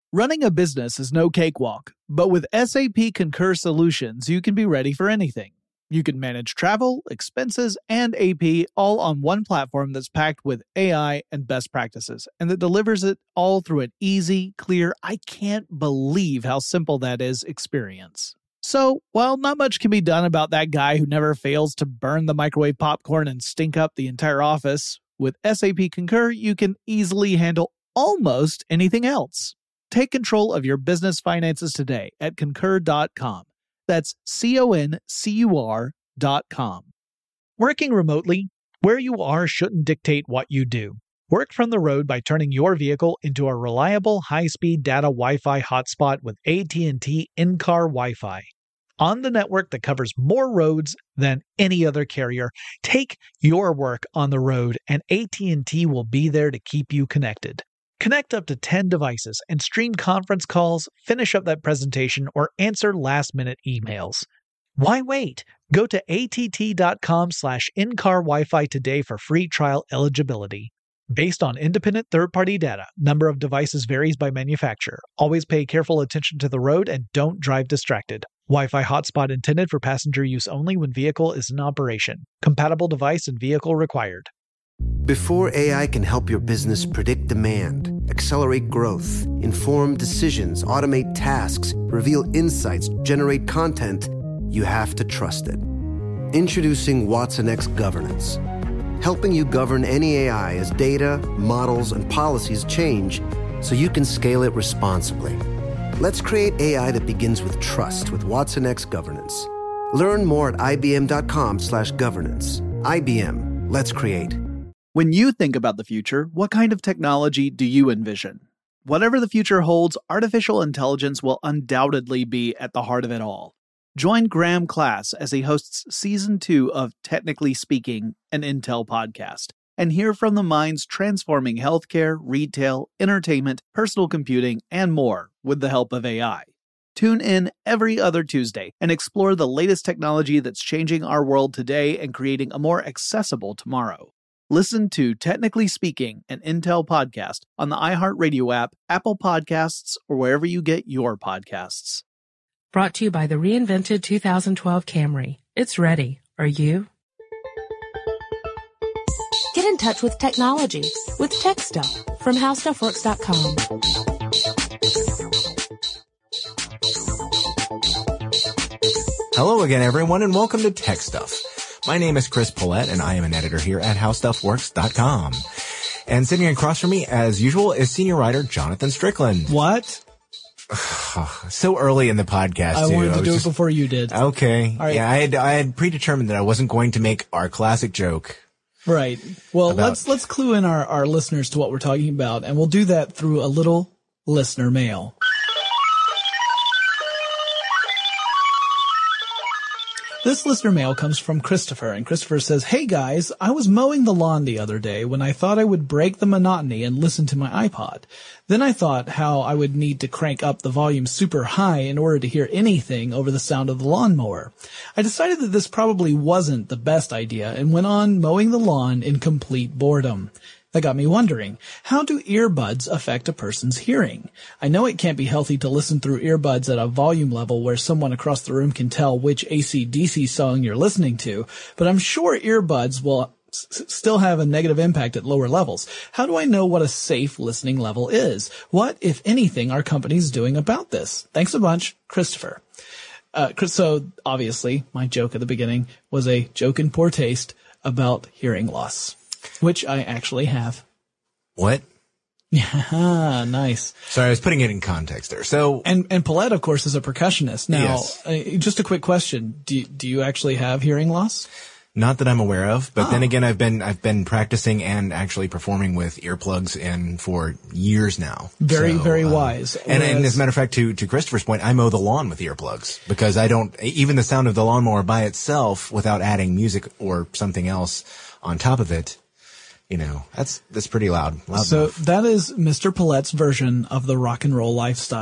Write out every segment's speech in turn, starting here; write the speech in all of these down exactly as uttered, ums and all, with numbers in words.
Running a business is no cakewalk, but with S A P Concur Solutions, you can be ready for anything. You can manage travel, expenses, and A P all on one platform that's packed with A I and best practices, and that delivers it all through an easy, clear, I can't believe how simple that is experience. So, while not much can be done about that guy who never fails to burn the microwave popcorn and stink up the entire office, with S A P Concur, you can easily handle almost anything else. Take control of your business finances today at concur dot com. That's C O N C U R dot com. Working remotely, where you are shouldn't dictate what you do. Work from the road by turning your vehicle into a reliable high-speed data Wi-Fi hotspot with A T and T in-car Wi-Fi. On the network that covers more roads than any other carrier, take your work on the road and A T and T will be there to keep you connected. Connect up to ten devices and stream conference calls, finish up that presentation, or answer last-minute emails. Why wait? Go to A T T dot com slash in-car Wi-Fi today for free trial eligibility. Based on independent third-party data, number of devices varies by manufacturer. Always pay careful attention to the road and don't drive distracted. Wi-Fi hotspot intended for passenger use only when vehicle is in operation. Compatible device and vehicle required. Before A I can help your business predict demand, accelerate growth, inform decisions, automate tasks, reveal insights, generate content, you have to trust it. Introducing watsonx Governance, helping you govern any A I as data, models, and policies change so you can scale it responsibly. Let's create A I that begins with trust with watsonx Governance. Learn more at I B M dot com slash governance. I B M, let's create. When you think about the future, what kind of technology do you envision? Whatever the future holds, artificial intelligence will undoubtedly be at the heart of it all. Join Graham Class as he hosts Season two of Technically Speaking, an Intel podcast, and hear from the minds transforming healthcare, retail, entertainment, personal computing, and more with the help of A I. Tune in every other Tuesday and explore the latest technology that's changing our world today and creating a more accessible tomorrow. Listen to Technically Speaking, an Intel podcast on the iHeartRadio app, Apple Podcasts, or wherever you get your podcasts. Brought to you by the reinvented two thousand twelve Camry. It's ready. Are you? Get in touch with technology with Tech Stuff from how stuff works dot com. Hello again, everyone, and welcome to Tech Stuff. My name is Chris Pollette, and I am an editor here at how stuff works dot com. And sitting across from me, as usual, is senior writer Jonathan Strickland. What? So early in the podcast, I too. wanted to I do just, it before you did. Okay. All right. Yeah, I had I had predetermined that I wasn't going to make our classic joke. Right. Well, about... let's let's clue in our, our listeners to what we're talking about, and we'll do that through a little listener mail. This listener mail comes from Christopher, and Christopher says, "Hey guys, I was mowing the lawn the other day when I thought I would break the monotony and listen to my iPod. Then I thought how I would need to crank up the volume super high in order to hear anything over the sound of the lawnmower. I decided that this probably wasn't the best idea and went on mowing the lawn in complete boredom. That got me wondering, how do earbuds affect a person's hearing? I know it can't be healthy to listen through earbuds at a volume level where someone across the room can tell which A C D C song you're listening to, but I'm sure earbuds will s- still have a negative impact at lower levels. How do I know what a safe listening level is? What, if anything, are companies doing about this? Thanks a bunch, Christopher." Uh, so obviously, my joke at the beginning was a joke in poor taste about hearing loss. Which I actually have. What? Yeah, nice. Sorry, I was putting it in context there. So, and and Paulette, of course, is a percussionist. Now, yes. uh, just a quick question: Do do you actually have hearing loss? Not that I'm aware of, but oh. then again, I've been I've been practicing and actually performing with earplugs in for years now. Very, so, very um, wise. And, Whereas, and as a matter of fact, to to Christopher's point, I mow the lawn with earplugs because I don't even the sound of the lawnmower by itself, without adding music or something else on top of it. You know, that's that's pretty loud. loud so enough. that is Mister Paulette's version of the rock and roll lifestyle.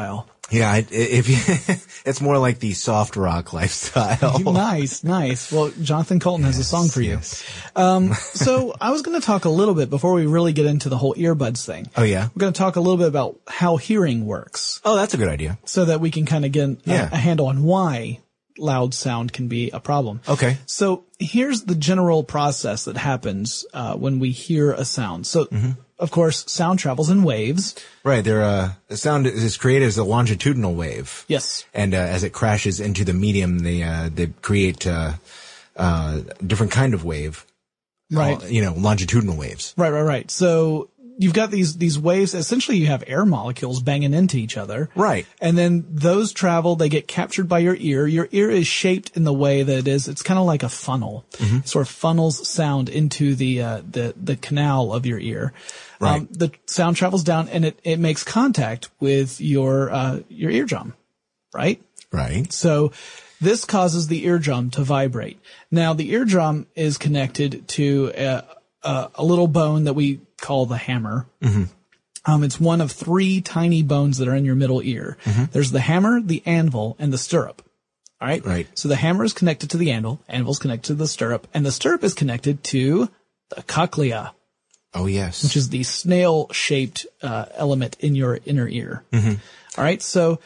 Yeah, I, if you, it's more like the soft rock lifestyle. Nice, nice. Well, Jonathan Colton yes, has a song for you. Yes. Um, so I was going to talk a little bit before we really get into the whole earbuds thing. Oh, yeah? We're going to talk a little bit about how hearing works. Oh, that's a good idea. So that we can kind of get yeah. a, a handle on why loud sound can be a problem. Okay. So here's the general process that happens uh, when we hear a sound. So, mm-hmm. of course, sound travels in waves. Right. There, uh, the sound is created as a longitudinal wave. Yes. And uh, as it crashes into the medium, they uh, they create uh, uh, different kind of wave. Right. Uh, you know, longitudinal waves. Right. Right. Right. So you've got these these waves. Essentially, you have air molecules banging into each other. Right. And then those travel. They get captured by your ear. Your ear is shaped in the way that it is. It's kind of like a funnel. Mm-hmm. It sort of funnels sound into the uh, the the canal of your ear. Right. Um, the sound travels down and it, it makes contact with your, uh, your eardrum, right? Right. So this causes the eardrum to vibrate. Now the eardrum is connected to a, a, a little bone that we call the hammer. Mm-hmm. Um, it's one of three tiny bones that are in your middle ear. Mm-hmm. There's the hammer, the anvil, and the stirrup. All right. Right. So the hammer is connected to the anvil, anvil's connected to the stirrup, and the stirrup is connected to the cochlea. Oh, yes. Which is the snail-shaped uh, element in your inner ear. Mm-hmm. All right, so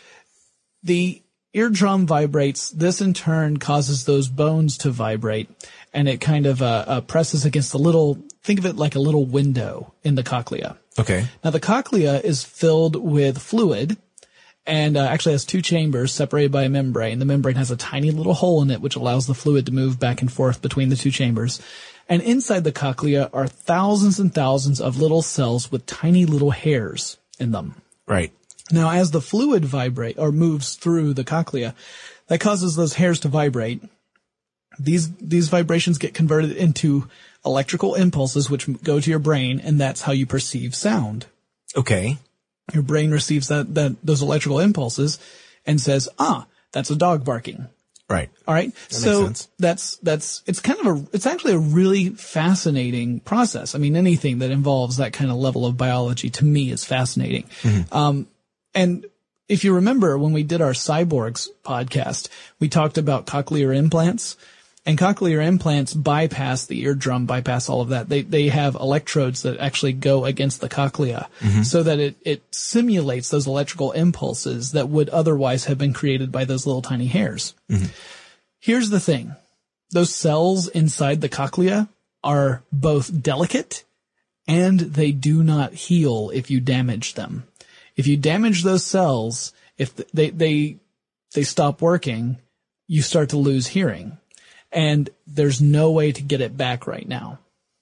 the eardrum vibrates. This, in turn, causes those bones to vibrate, and it kind of uh, uh, presses against a little, think of it like a little window in the cochlea. Okay. Now, the cochlea is filled with fluid and uh, actually has two chambers separated by a membrane. The membrane has a tiny little hole in it, which allows the fluid to move back and forth between the two chambers. And inside the cochlea are thousands and thousands of little cells with tiny little hairs in them. Right. Now, as the fluid vibrate or moves through the cochlea, that causes those hairs to vibrate. These, these vibrations get converted into electrical impulses, which go to your brain, and that's how you perceive sound. Okay. Your brain receives that, that, those electrical impulses and says, ah, that's a dog barking. Right. All right. That so makes sense. that's, that's, it's kind of a, it's actually a really fascinating process. I mean, anything that involves that kind of level of biology to me is fascinating. Mm-hmm. Um, and if you remember when we did our cyborgs podcast, we talked about cochlear implants. And cochlear implants bypass the eardrum, bypass all of that. They they have electrodes that actually go against the cochlea mm-hmm. so that it, it simulates those electrical impulses that would otherwise have been created by those little tiny hairs. Mm-hmm. Here's the thing. Those cells inside the cochlea are both delicate and they do not heal if you damage them. If you damage those cells, if they they they stop working, you start to lose hearing. And there's no way to get it back right now.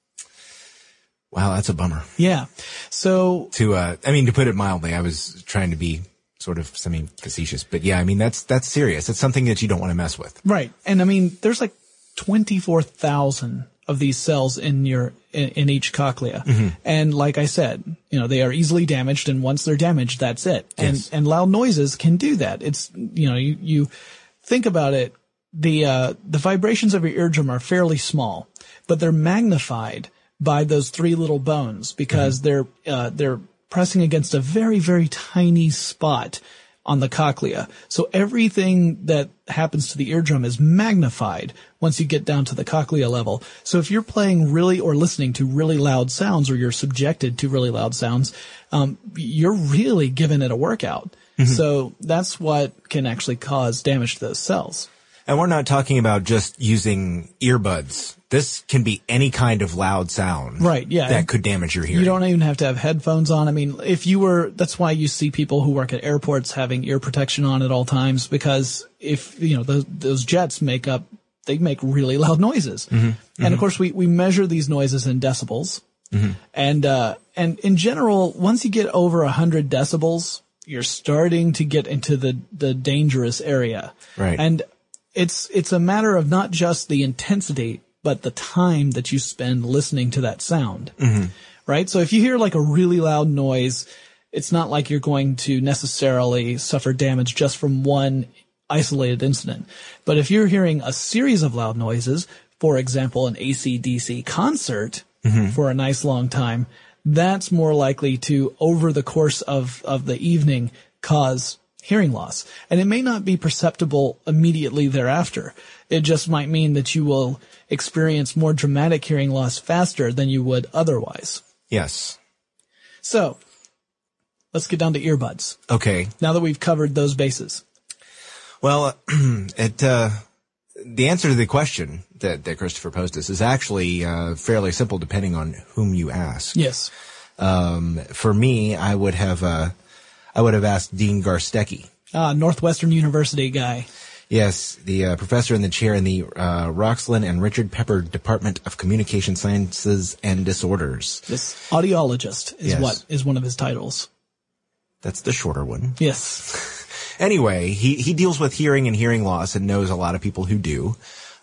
Wow, that's a bummer. Yeah. So to uh I mean, to put it mildly, I was trying to be sort of semi-facetious, but yeah, I mean, that's that's serious. It's something that you don't want to mess with. Right. And I mean, there's like twenty-four thousand of these cells in your in, in each cochlea. Mm-hmm. And like I said, you know, they are easily damaged, and once they're damaged, that's it. And yes. and loud noises can do that. It's, you know, you you think about it. The, uh, the vibrations of your eardrum are fairly small, but they're magnified by those three little bones because mm-hmm. they're, uh, they're pressing against a very, very tiny spot on the cochlea. So everything that happens to the eardrum is magnified once you get down to the cochlea level. So if you're playing really or listening to really loud sounds, or you're subjected to really loud sounds, um, you're really giving it a workout. Mm-hmm. So that's what can actually cause damage to those cells. And we're not talking about just using earbuds. This can be any kind of loud sound. Right, yeah. That could damage your hearing. You don't even have to have headphones on. I mean, if you were, that's why you see people who work at airports having ear protection on at all times, because if, you know, those, those jets make up, they make really loud noises. Mm-hmm. And mm-hmm. of course, we, we measure these noises in decibels. Mm-hmm. And, uh, and in general, once you get over a hundred decibels, you're starting to get into the, the dangerous area. Right. And It's, it's a matter of not just the intensity, but the time that you spend listening to that sound. Mm-hmm. Right? So if you hear like a really loud noise, it's not like you're going to necessarily suffer damage just from one isolated incident. But if you're hearing a series of loud noises, for example, an A C D C concert mm-hmm. for a nice long time, that's more likely to, over the course of, of the evening, cause hearing loss. And it may not be perceptible immediately thereafter. It just might mean that you will experience more dramatic hearing loss faster than you would otherwise. Yes. So, let's get down to earbuds. Okay. Now that we've covered those bases. Well, it, uh, the answer to the question that, that Christopher posed us is actually, uh, fairly simple depending on whom you ask. Yes. Um, for me, I would have, uh, I would have asked Dean Garstecki. Ah, Northwestern University guy. Yes, the uh, professor in the chair in the uh, Roxlin and Richard Pepper Department of Communication Sciences and Disorders. This audiologist is Yes. what is one of his titles. That's the shorter one. Yes. Anyway, he, he deals with hearing and hearing loss and knows a lot of people who do,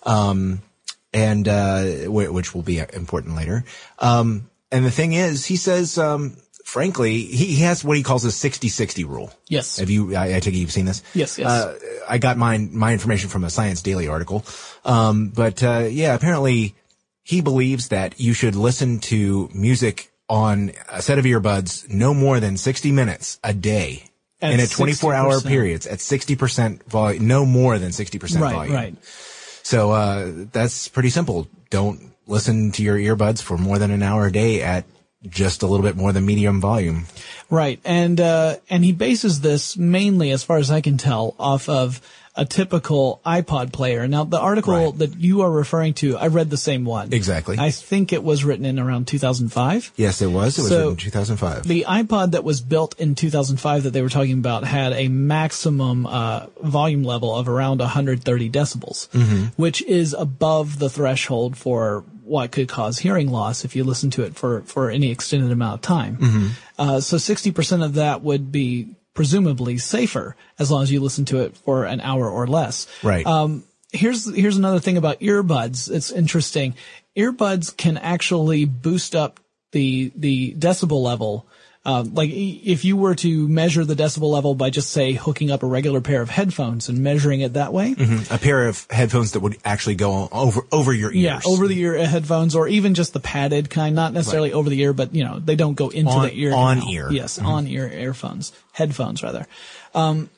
um, and uh, w- which will be important later. Um, and the thing is, he says, um, frankly, he, he has what he calls a sixty sixty rule. Yes. Have you? I, I take it you've seen this. Yes. Yes. Uh, I got my my information from a Science Daily article, um, but uh, yeah, apparently he believes that you should listen to music on a set of earbuds no more than sixty minutes a day. At in a twenty-four hour sixty percent. periods at sixty percent volume, no more than sixty percent right. volume. Right. So, uh, that's pretty simple. Don't listen to your earbuds for more than an hour a day at just a little bit more than medium volume. Right. And, uh, and he bases this mainly, as far as I can tell, off of a typical iPod player. Now, the article Right. that you are referring to, I read the same one. Exactly. I think it was written in around two thousand five. Yes, it was. It was So, written in two thousand five. The iPod that was built in two thousand five that they were talking about had a maximum uh, volume level of around one hundred thirty decibels, Mm-hmm. which is above the threshold for what could cause hearing loss if you listen to it for, for any extended amount of time. Mm-hmm. Uh, so sixty percent of that would be presumably safer as long as you listen to it for an hour or less. Right. Um, here's, here's another thing about earbuds. It's interesting. Earbuds can actually boost up the, the decibel level. Um, like if you were to measure the decibel level by just say hooking up a regular pair of headphones and measuring it that way. Mm-hmm. A pair of headphones that would actually go over, over your ears. Yeah, over the ear headphones, or even just the padded kind, not necessarily over the ear, but you know, they don't go into On- the ear. on canal. ear. Yes, Mm-hmm. on ear earphones, headphones rather. Um,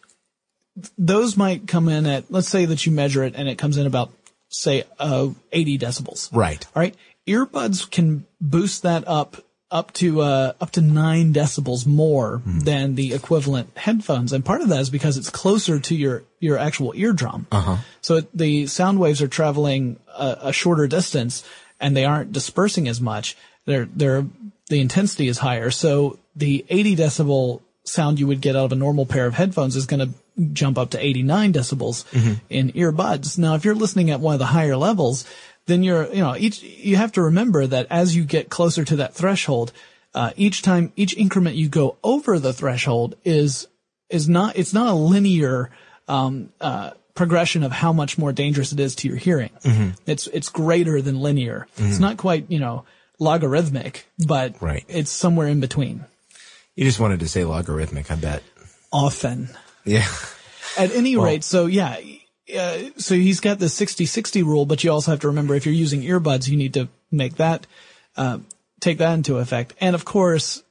those might come in at, let's say that you measure it and it comes in about, say, uh, eighty decibels. Right. All right. Earbuds can boost that up up to uh up to nine decibels more Mm-hmm. than the equivalent headphones, and part of that is because it's closer to your your actual eardrum. Uh-huh. So it, the sound waves are traveling a, a shorter distance, and they aren't dispersing as much. They're they're the intensity is higher. So the eighty decibel sound you would get out of a normal pair of headphones is going to jump up to eighty-nine decibels Mm-hmm. in earbuds. Now, if you're listening at one of the higher levels, then you're, you know, each, you have to remember that as you get closer to that threshold, uh, each time, each increment you go over the threshold is, is not, it's not a linear, um, uh, progression of how much more dangerous it is to your hearing. Mm-hmm. It's, it's greater than linear. Mm-hmm. It's not quite, you know, logarithmic, but Right. it's somewhere in between. You just wanted to say logarithmic, I bet. Often. Yeah. At any Well- rate, so yeah, uh, so he's got the sixty sixty rule, but you also have to remember if you're using earbuds, you need to make that, uh, take that into effect. And of course,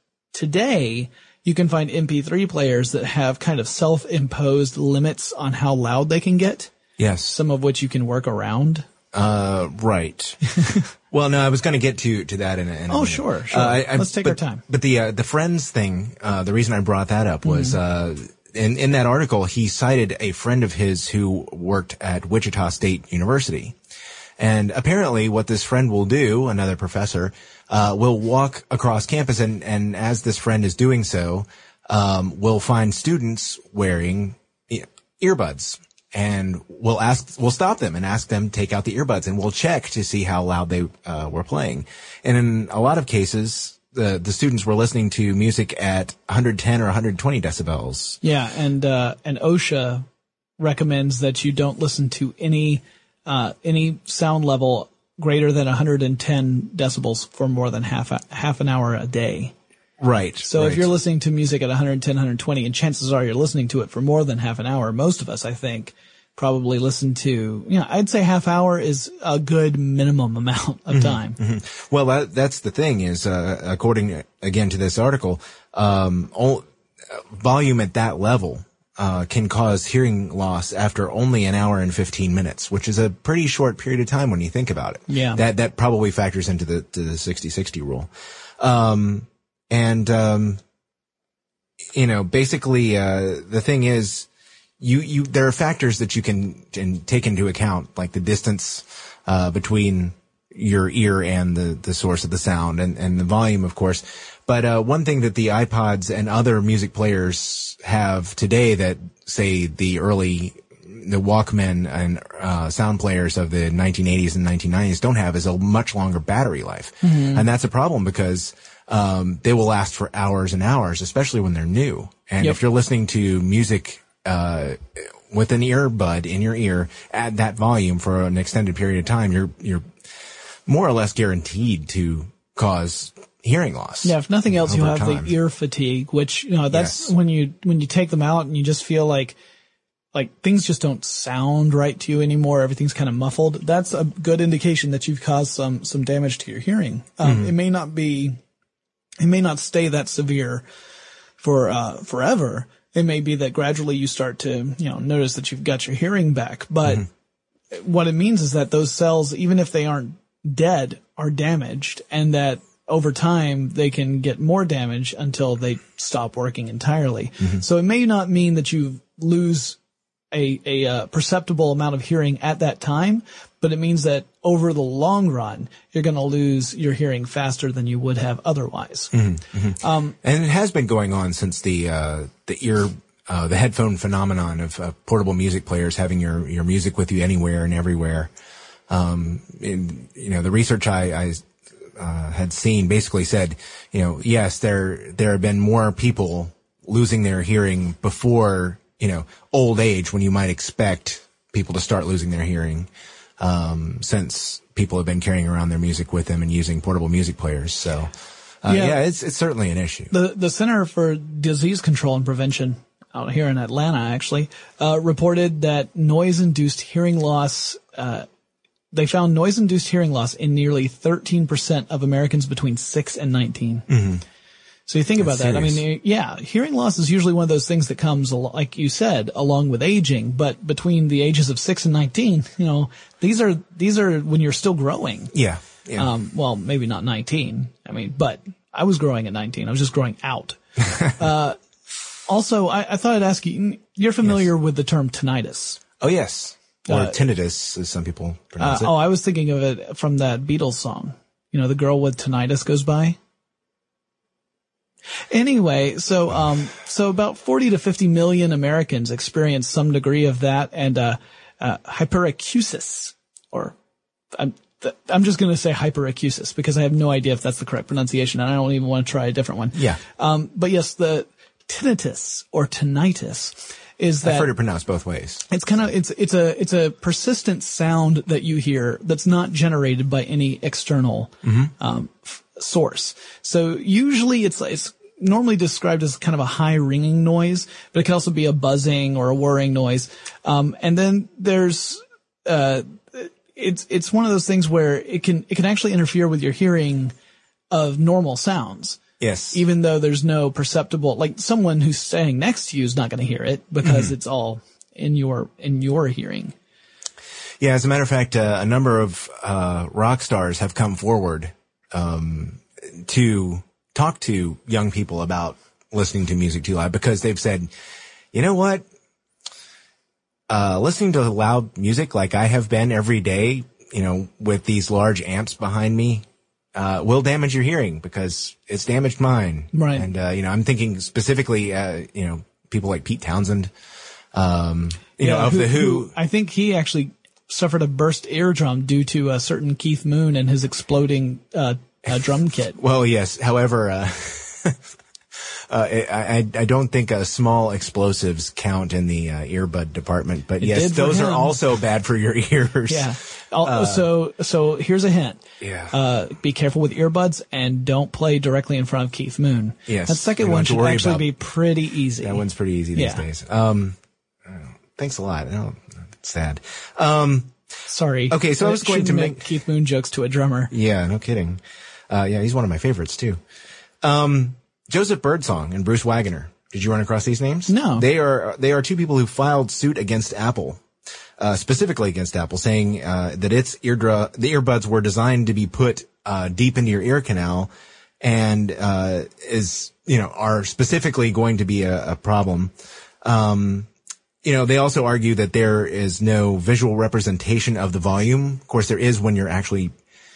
today you can find M P three players that have kind of self-imposed limits on how loud they can get, Yes. some of which you can work around. Uh, right. Well, no, I was going to get to, to that in a, in a Oh, minute. sure, sure. Uh, I, I, Let's take but, our time. But the, uh, the Friends thing, uh, the reason I brought that up was, Mm-hmm. uh, in, in that article, he cited a friend of his who worked at Wichita State University. And apparently what this friend will do, another professor, uh, will walk across campus and, and as this friend is doing so, um, will find students wearing e- earbuds. And we'll ask, we'll stop them and ask them to take out the earbuds and we'll check to see how loud they, uh, were playing. And in a lot of cases, the, the students were listening to music at one hundred ten or one hundred twenty decibels. Yeah, and uh, and OSHA recommends that you don't listen to any uh, any sound level greater than one hundred ten decibels for more than half a, half an hour a day. Right. So right. if you're listening to music at one hundred ten, one hundred twenty, and chances are you're listening to it for more than half an hour, most of us, I think, probably listen to, you know, I'd say half hour is a good minimum amount of time. Mm-hmm. Well, that, that's the thing is, uh, according again to this article, um, all, uh, volume at that level, uh, can cause hearing loss after only an hour and fifteen minutes, which is a pretty short period of time when you think about it. Yeah. That, that probably factors into the, to the sixty sixty rule. Um, and, um, you know, basically, uh, the thing is, you, you, there are factors that you can, can take into account, like the distance, uh, between your ear and the, the source of the sound and, and the volume, of course. But, uh, one thing that the iPods and other music players have today that, say, the early, the Walkman and, uh, sound players of the nineteen eighties and nineteen nineties don't have is a much longer battery life. Mm-hmm. And that's a problem because, um, they will last for hours and hours, especially when they're new. And Yep. if you're listening to music, uh, with an earbud in your ear at that volume for an extended period of time, you're, you're more or less guaranteed to cause hearing loss. Yeah, if nothing else, you over have time. the ear fatigue, which, you know, that's Yes. when you, when you take them out and you just feel like, like things just don't sound right to you anymore. Everything's kind of muffled. That's a good indication that you've caused some, some damage to your hearing. Um, Mm-hmm. it may not be, it may not stay that severe for, uh, forever. It may be that gradually you start to, you know, notice that you've got your hearing back, but Mm-hmm. what it means is that those cells, even if they aren't dead, are damaged, and that over time they can get more damage until they stop working entirely. Mm-hmm. So it may not mean that you lose a, a uh, perceptible amount of hearing at that time, but it means that over the long run, you're going to lose your hearing faster than you would have otherwise. Mm-hmm. Um, and it has been going on since the, uh, the ear, uh, the headphone phenomenon of uh, portable music players having your, your music with you anywhere and everywhere. Um, in, you know, the research I, I, uh, had seen basically said, you know, yes, there, there have been more people losing their hearing before, you know, old age when you might expect people to start losing their hearing, um, since people have been carrying around their music with them and using portable music players. So, uh, Yeah. yeah, it's, it's certainly an issue. The the Center for Disease Control and Prevention out here in Atlanta actually uh, reported that noise-induced hearing loss. Uh, they found noise-induced hearing loss in nearly thirteen percent of Americans between six and nineteen. Mm-hmm. So you think That's about that. serious. I mean, yeah, hearing loss is usually one of those things that comes, al- like you said, along with aging. But between the ages of six and nineteen, you know, these are these are when you're still growing. Yeah. Yeah. Um, well, maybe not nineteen. I mean, but I was growing at nineteen. I was just growing out. uh, also, I, I thought I'd ask you, you're familiar Yes. with the term tinnitus. oh, yes. Or uh, tinnitus, as some people Uh, pronounce it. oh, I was thinking of it from that Beatles song. You know, the girl with tinnitus goes by. Anyway, so, um, so about forty to fifty million Americans experience some degree of that, and, uh, uh, hyperacusis, or, I'm, th- I'm just going to say hyperacusis because I have no idea if that's the correct pronunciation, and I don't even want to try a different one. Yeah. Um, but yes, the tinnitus or tinnitus is that I've heard it pronounced both ways. it's kind of, it's, it's a, it's a persistent sound that you hear that's not generated by any external, um, f- source. So usually it's, it's normally described as kind of a high ringing noise, but it can also be a buzzing or a whirring noise. Um, and then there's, uh, it's, it's one of those things where it can, it can actually interfere with your hearing of normal sounds. Yes. Even though there's no perceptible, like someone who's standing next to you is not going to hear it because Mm-hmm. it's all in your, in your hearing. Yeah, as a matter of fact, uh, a number of uh, rock stars have come forward um, to talk to young people about listening to music too loud because they've said, you know what? Uh, listening to loud music like I have been every day, you know, with these large amps behind me, uh, will damage your hearing because it's damaged mine. Right. And, uh, you know, I'm thinking specifically, uh, you know, people like Pete Townsend, um, you know, of the Who. I think he actually suffered a burst eardrum due to a certain Keith Moon and his exploding, uh, uh drum kit. Well, yes. However, uh, uh, I, I don't think uh, small explosives count in the uh, earbud department, but It yes, did for those are him. also bad for your ears. Yeah. Al- so, so here's a hint. Yeah. Uh, be careful with earbuds and don't play directly in front of Keith Moon. Yes. That second We don't one have to should worry actually about- be pretty easy. That one's pretty easy these Yeah. days. Um, I don't know. Thanks a lot. I don't, it's sad. Um, Sorry. Okay, so I was going to shouldn't make- Keith Moon jokes to a drummer. yeah, no kidding. Uh, yeah, he's one of my favorites too. Um, Joseph Birdsong and Bruce Waggoner, Did you run across these names? No. They are, they are two people who filed suit against Apple, uh, specifically against Apple, saying, uh, that its eardrum, the earbuds were designed to be put, uh, deep into your ear canal and, uh, is, you know, are specifically going to be a, a problem. Um, you know, they also argue that there is no visual representation of the volume. Of course, there is when you're actually,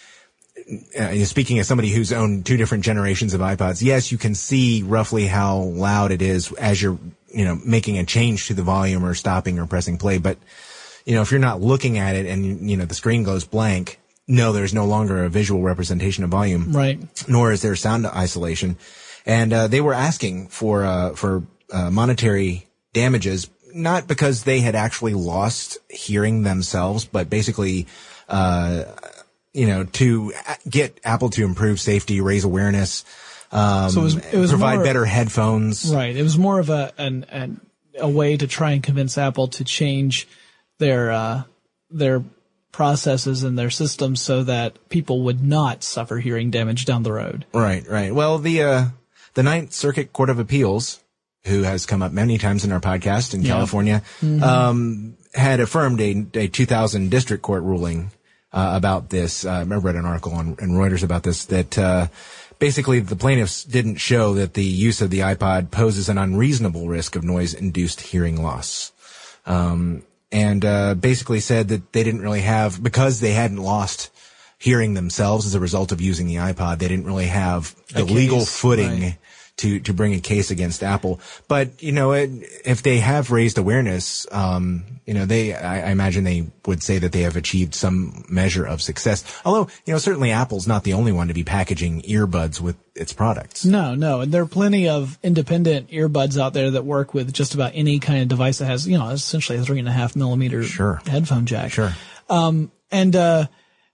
uh, speaking as somebody who's owned two different generations of iPods. Yes, you can see roughly how loud it is as you're, you know, making a change to the volume or stopping or pressing play. But, you know, if you're not looking at it and, you know, the screen goes blank, no, there's no longer a visual representation of volume. Right. Nor is there sound isolation. And, uh, they were asking for, uh, for, uh, monetary damages, not because they had actually lost hearing themselves, but basically, uh, you know, to get Apple to improve safety, raise awareness, um, so it was, it was provide more, better headphones. Right. It was more of a, an, an, a way to try and convince Apple to change their, uh, their processes and their systems so that people would not suffer hearing damage down the road. Right, right. Well, the, uh, the Ninth Circuit Court of Appeals, who has come up many times in our podcast in yeah. California, mm-hmm. um, had affirmed a, a two thousand district court ruling, uh, about this. Uh, I read an article on, in Reuters about this, that, uh, basically the plaintiffs didn't show that the use of the iPod poses an unreasonable risk of noise-induced hearing loss. Um, and, uh, basically said that they didn't really have, because they hadn't lost hearing themselves as a result of using the iPod, they didn't really have the legal footing right. to, to bring a case against Apple. But, you know, it, if they have raised awareness, um, you know, they, I, I imagine they would say that they have achieved some measure of success. Although, you know, certainly Apple's not the only one to be packaging earbuds with its products. No, no. And there are plenty of independent earbuds out there that work with just about any kind of device that has, you know, essentially a three and a half millimeter sure. headphone jack. Sure. Um, and, uh,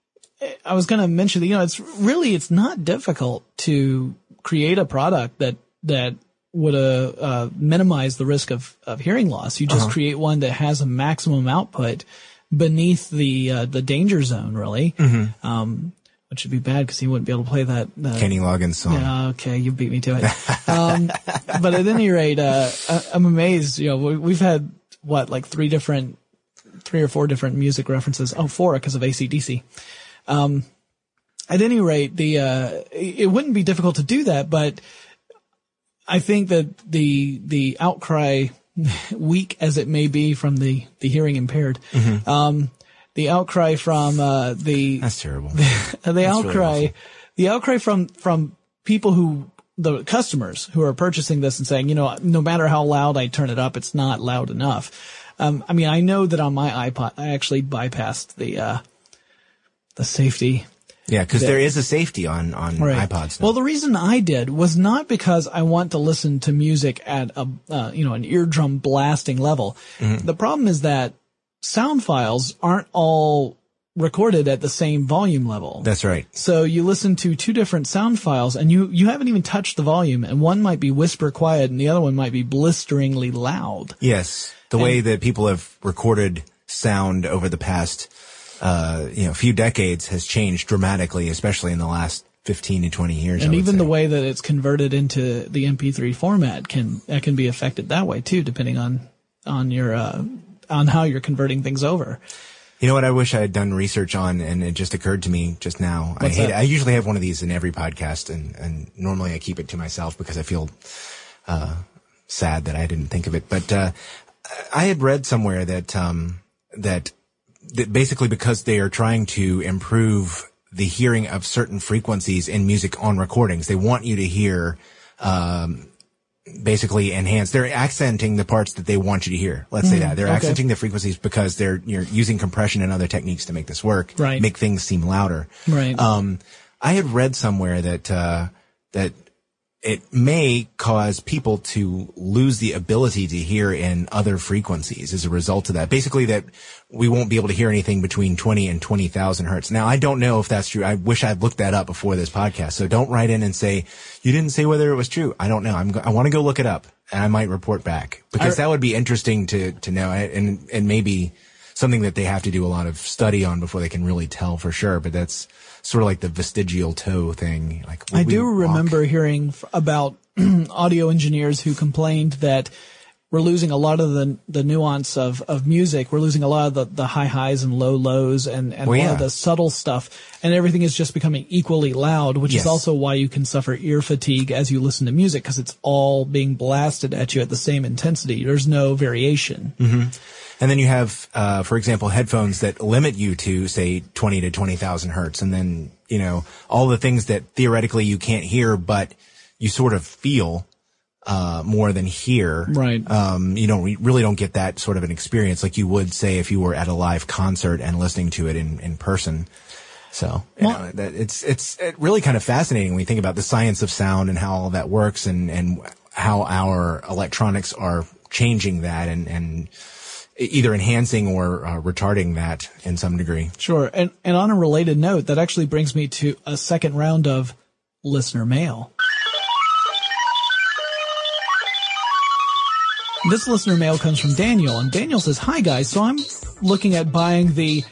I was going to mention that, you know, it's really, it's not difficult to create a product that, that would, uh, uh, minimize the risk of, of hearing loss. You just uh-huh. create one that has a maximum output beneath the, uh, the danger zone, really. Mm-hmm. Um, which would be bad because he wouldn't be able to play that. Uh, Kenny Loggins song. Yeah, okay, you beat me to it. um, but at any rate, uh, I, I'm amazed. You know, we, we've had what, like three different, three or four different music references. Oh, four because of A C D C. Um, at any rate, the, uh, it wouldn't be difficult to do that, but I think that the, the outcry, weak as it may be from the, the hearing impaired, mm-hmm. um, the outcry from, uh, the, that's terrible. The, the that's outcry, really the outcry from, from people who, the customers who are purchasing this and saying, you know, no matter how loud I turn it up, it's not loud enough. Um, I mean, I know that on my iPod, I actually bypassed the, uh, the safety. Yeah, because there is a safety on, on right. iPods now. Well, the reason I did was not because I want to listen to music at a, uh, you know, an eardrum blasting level. Mm-hmm. The problem is that sound files aren't all recorded at the same volume level. That's right. So you listen to two different sound files and you, you haven't even touched the volume, and one might be whisper quiet and the other one might be blisteringly loud. Yes. The and, way that people have recorded sound over the past Uh, you know, few decades has changed dramatically, especially in the last fifteen to twenty years. And even say. the way that it's converted into the M P three format can, that can be affected that way too, depending on, on your, uh, on how you're converting things over. You know what I wish I had done research on, and it just occurred to me just now. What's I hate that? it. I usually have one of these in every podcast, and, and normally I keep it to myself because I feel, uh, sad that I didn't think of it. But, uh, I had read somewhere that, um, that, that basically because they are trying to improve the hearing of certain frequencies in music on recordings, they want you to hear, um, basically enhance. They're accenting the parts that they want you to hear. Let's mm, say that. They're okay. accenting the frequencies because they're, you're using compression and other techniques to make this work. Right. Make things seem louder. Right. Um, I had read somewhere that, uh, that it may cause people to lose the ability to hear in other frequencies as a result of that. Basically that we won't be able to hear anything between twenty and twenty thousand hertz. Now, I don't know if that's true. I wish I'd looked that up before this podcast. So don't write in and say, you didn't say whether it was true. I don't know. I'm, I want to go look it up, and I might report back because I, that would be interesting to, to know, and, and maybe something that they have to do a lot of study on before they can really tell for sure. But that's sort of like the vestigial toe thing. Like I do remember hearing f- about audio engineers who complained that we're losing a lot of the the nuance of, of music. We're losing a lot of the, the high highs and low lows and, and well, a lot yeah. of the subtle stuff. And everything is just becoming equally loud, which yes. is also why you can suffer ear fatigue as you listen to music, because it's all being blasted at you at the same intensity. There's no variation. Mm-hmm. And then you have, uh, for example, headphones that limit you to, say, twenty to twenty thousand hertz. And then, you know, all the things that theoretically you can't hear, but you sort of feel uh more than hear. Right. Um, you don't, you really don't get that sort of an experience like you would, say, if you were at a live concert and listening to it in, in person. So, you well, know, that it's, it's really kind of fascinating when you think about the science of sound and how all that works and, and how our electronics are changing that and, and either enhancing or uh, retarding that in some degree. Sure. And, and on a related note, that actually brings me to a second round of listener mail. This listener mail comes from Daniel, and Daniel says, "Hi guys, so I'm looking at buying the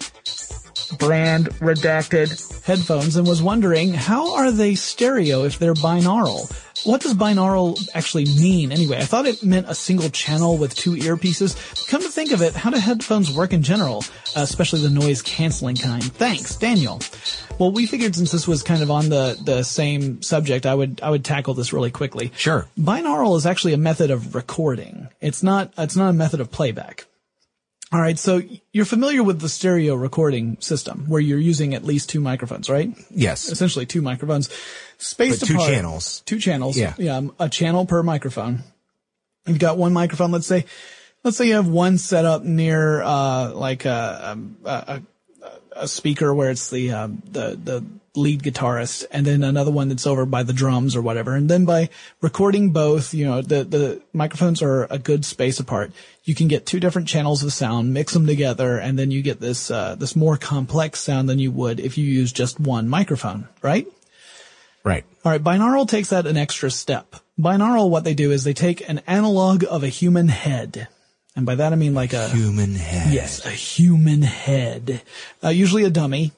brand redacted headphones and was wondering, how are they stereo if they're binaural? What does binaural actually mean anyway? I thought it meant a single channel with two earpieces. Come to think of it, how do headphones work in general, uh, especially the noise canceling kind? Thanks, Daniel." Well, we figured since this was kind of on the, the same subject, I would, I would tackle this really quickly. Sure. Binaural is actually a method of recording. It's not, it's not a method of playback. All right. So you're familiar with the stereo recording system where you're using at least two microphones, right? Yes. Essentially two microphones spaced But two apart. channels. Two channels. Yeah. Yeah. A channel per microphone. You've got one microphone. Let's say, let's say you have one set up near, uh, like a, a, a a speaker where it's the, um, the, the lead guitarist, and then another one that's over by the drums or whatever. And then by recording both, you know, the, the microphones are a good space apart. You can get two different channels of sound, mix them together, and then you get this, uh, this more complex sound than you would if you use just one microphone, right? Right. All right. Binaural takes that an extra step. Binaural, what they do is they take an analog of a human head. And by that I mean like a human head. Yes, a human head. Uh, usually a dummy.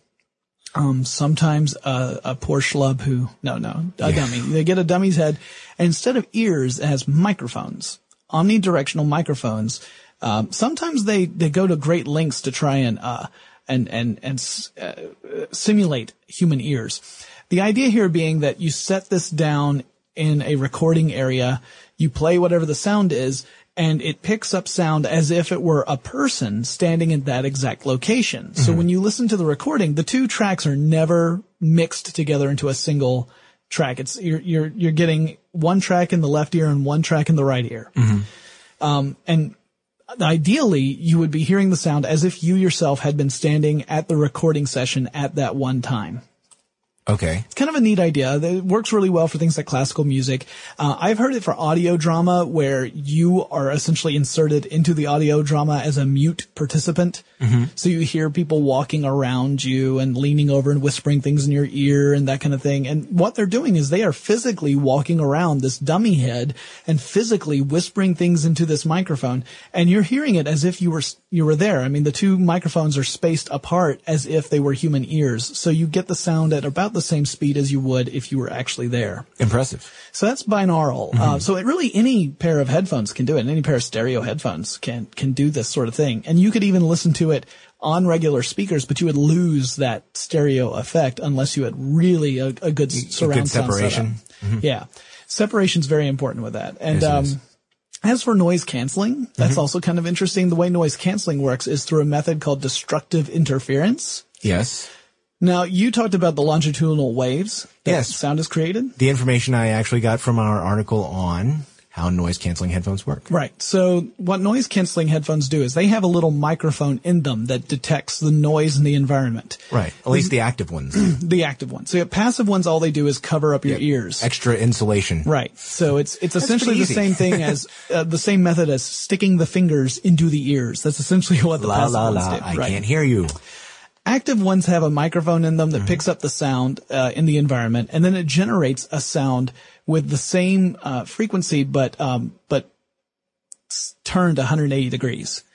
Um, sometimes a, a poor schlub who, no, no, a Yeah. dummy. They get a dummy's head, and instead of ears, it has microphones, omnidirectional microphones. Um, sometimes they, they go to great lengths to try and, uh, and, and, and, uh, simulate human ears. The idea here being that you set this down in a recording area, you play whatever the sound is, and it picks up sound as if it were a person standing in that exact location. Mm-hmm. So when you listen to the recording, the two tracks are never mixed together into a single track. It's, you're, you're, you're getting one track in the left ear and one track in the right ear. Mm-hmm. Um, and ideally you would be hearing the sound as if you yourself had been standing at the recording session at that one time. Okay. It's kind of a neat idea. It works really well for things like classical music. Uh, I've heard it for audio drama where you are essentially inserted into the audio drama as a mute participant. Mm-hmm. So you hear people walking around you and leaning over and whispering things in your ear and that kind of thing. And what they're doing is they are physically walking around this dummy head and physically whispering things into this microphone. And you're hearing it as if you were, you were there. I mean, the two microphones are spaced apart as if they were human ears. So you get the sound at about the same speed as you would if you were actually there. Impressive. So that's binaural. Mm-hmm. Uh, so it really, any pair of headphones can do it. Any pair of stereo headphones can, can do this sort of thing. And you could even listen to it on regular speakers, but you would lose that stereo effect unless you had really a, a good surround a good sound separation. setup. Mm-hmm. Yeah. Separation's very important with that. And, yes, um, as for noise canceling, that's mm-hmm. also kind of interesting. The way noise canceling works is through a method called destructive interference. Yes. Now, you talked about the longitudinal waves that yes. sound is created. The information I actually got from our article on how noise canceling headphones work. Right. So what noise canceling headphones do is they have a little microphone in them that detects the noise in the environment. Right. At least the active ones. The active ones. So the passive ones, all they do is cover up your yeah. ears. Extra insulation. Right. So it's it's That's essentially the easy. same thing as uh, the same method as sticking the fingers into the ears. That's essentially what the la, passive la, ones la. do. I right. can't hear you. Active ones have a microphone in them that mm-hmm. picks up the sound uh, in the environment, and then it generates a sound with the same uh, frequency, but um, but turned one hundred eighty degrees.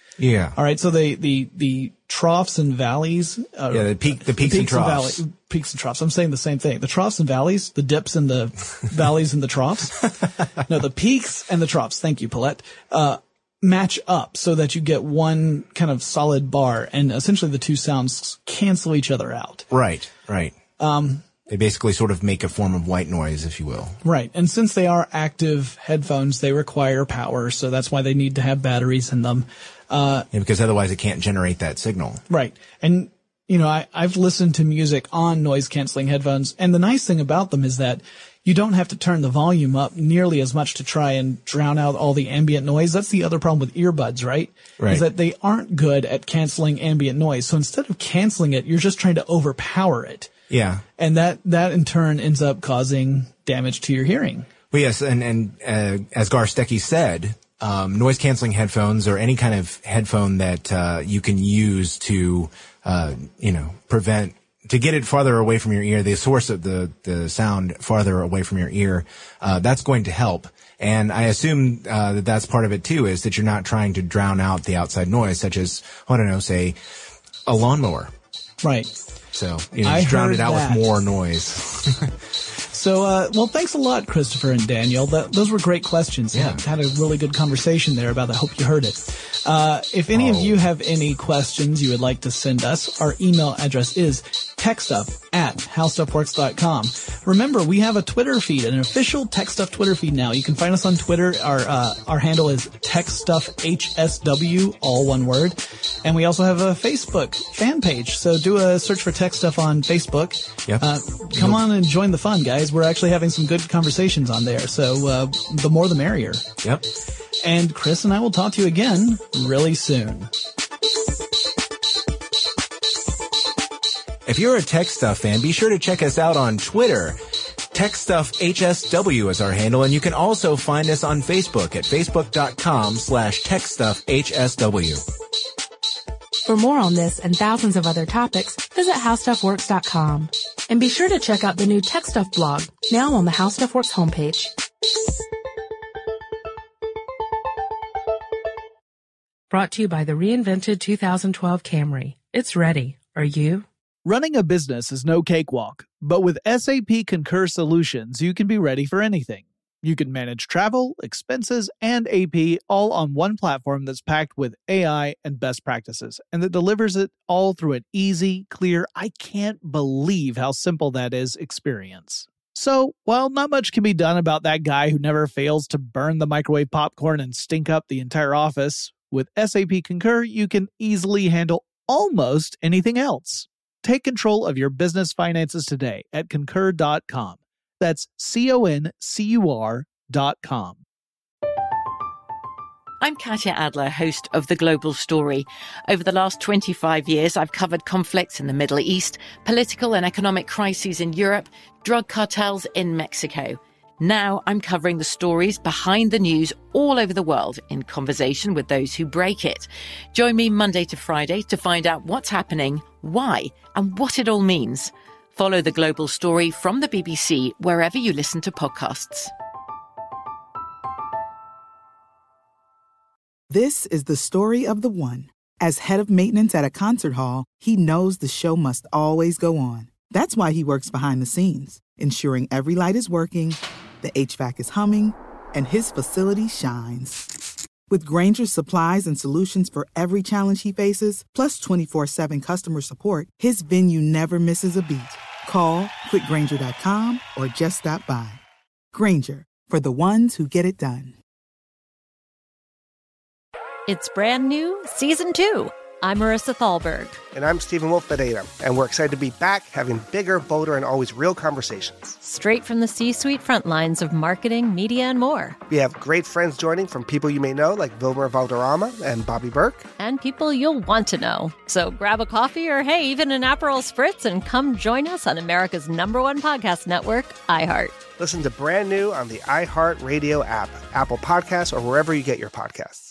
Yeah. All right. So the, the, the troughs and valleys. Uh, yeah. The peak, the peaks, the and peaks troughs. And valley, peaks and troughs. I'm saying the same thing. The troughs and valleys, the dips and the valleys and the troughs. No, the peaks and the troughs. Thank you, Paulette. Uh, match up so that you get one kind of solid bar, and essentially the two sounds cancel each other out. Right. Right. Um, they basically sort of make a form of white noise, if you will. Right. And since they are active headphones, they require power, so that's why they need to have batteries in them. Uh, yeah, because otherwise it can't generate that signal. Right. And, you know, I, I've listened to music on noise canceling headphones, and the nice thing about them is that you don't have to turn the volume up nearly as much to try and drown out all the ambient noise. That's the other problem with earbuds, right? Right. Is that they aren't good at canceling ambient noise. So instead of canceling it, you're just trying to overpower it. Yeah. And that, that in turn ends up causing damage to your hearing. Well, yes. And, and, uh, as Gar Stecky said, um, noise canceling headphones or any kind of headphone that, uh, you can use to, uh, you know, prevent to get it farther away from your ear, the source of the, the sound farther away from your ear, uh, that's going to help. And I assume, uh, that that's part of it too, is that you're not trying to drown out the outside noise, such as, I don't know, say, a lawnmower. Right. So, you know, I just drown it out that. with more noise. So, uh, well, thanks a lot, Christopher and Daniel. That, those were great questions. Yeah. Had a really good conversation there about that. I hope you heard it. Uh, if any oh. of you have any questions you would like to send us, our email address is techstuff at howstuffworks dot com. Remember, we have a Twitter feed, an official TechStuff Twitter feed now. You can find us on Twitter. Our, uh, our handle is TechStuffHSW, all one word. And we also have a Facebook fan page. So do a search for TechStuff on Facebook. Yep. Uh, come yep. on and join the fun, guys. We're actually having some good conversations on there. So, uh, the more the merrier. Yep. And Chris and I will talk to you again really soon. If you're a Tech Stuff fan, be sure to check us out on Twitter. TechStuffHSW is our handle, and you can also find us on Facebook at facebook.com slash TechStuffHSW. For more on this and thousands of other topics, visit how stuff works dot com. And be sure to check out the new Tech Stuff blog, now on the How Stuff Works homepage. Brought to you by the reinvented two thousand twelve Camry. It's ready. Are you? Running a business is no cakewalk, but with S A P Concur Solutions, you can be ready for anything. You can manage travel, expenses, and A P all on one platform that's packed with A I and best practices, and that delivers it all through an easy, clear, I can't believe how simple that is experience. So, while not much can be done about that guy who never fails to burn the microwave popcorn and stink up the entire office, with S A P Concur, you can easily handle almost anything else. Take control of your business finances today at concur dot com. That's C O N C U R dot com. I'm Katya Adler, host of The Global Story. Over the last twenty-five years, I've covered conflicts in the Middle East, political and economic crises in Europe, drug cartels in Mexico. Now I'm covering the stories behind the news all over the world in conversation with those who break it. Join me Monday to Friday to find out what's happening, why, and what it all means. Follow The Global Story from the B B C wherever you listen to podcasts. This is the story of the one. As head of maintenance at a concert hall, he knows the show must always go on. That's why he works behind the scenes, ensuring every light is working, the H V A C is humming, and his facility shines. With Grainger's supplies and solutions for every challenge he faces, plus twenty-four seven customer support, his venue never misses a beat. Call quick grainger dot com or just stop by. Grainger, for the ones who get it done. It's brand new, season two. I'm Marissa Thalberg. And I'm Stephen Wolf-Badeta, and we're excited to be back having bigger, bolder, and always real conversations. Straight from the C-suite front lines of marketing, media, and more. We have great friends joining from people you may know, like Wilmer Valderrama and Bobby Burke. And people you'll want to know. So grab a coffee or, hey, even an Aperol Spritz and come join us on America's number one podcast network, iHeart. Listen to Brand New on the iHeart Radio app, Apple Podcasts, or wherever you get your podcasts.